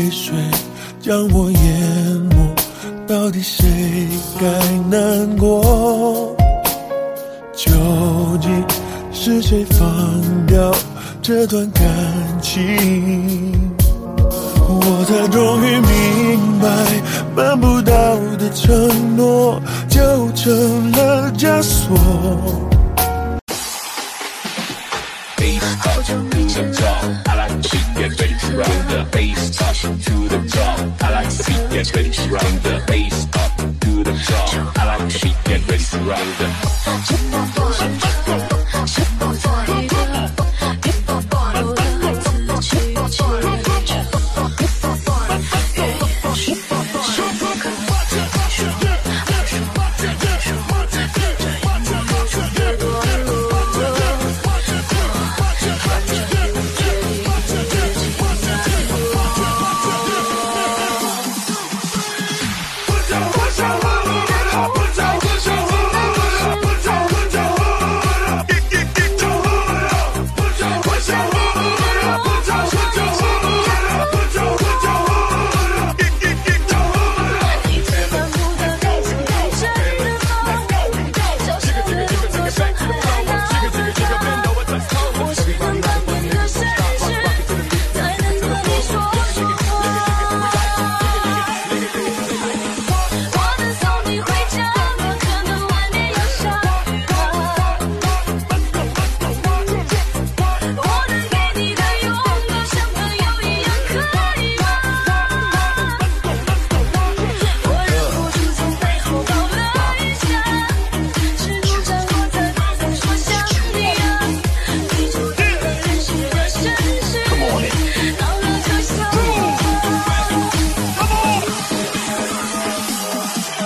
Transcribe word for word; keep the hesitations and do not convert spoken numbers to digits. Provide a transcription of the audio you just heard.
泪水将我淹没，到底谁该难过？究竟是谁放掉这段感情？我才终于明白，办不到的承诺就成了枷锁。 Bass up to the top, I like to get ready to run the bass up to the top, I like to get ready to run the bass up to the top, I like to get ready to run the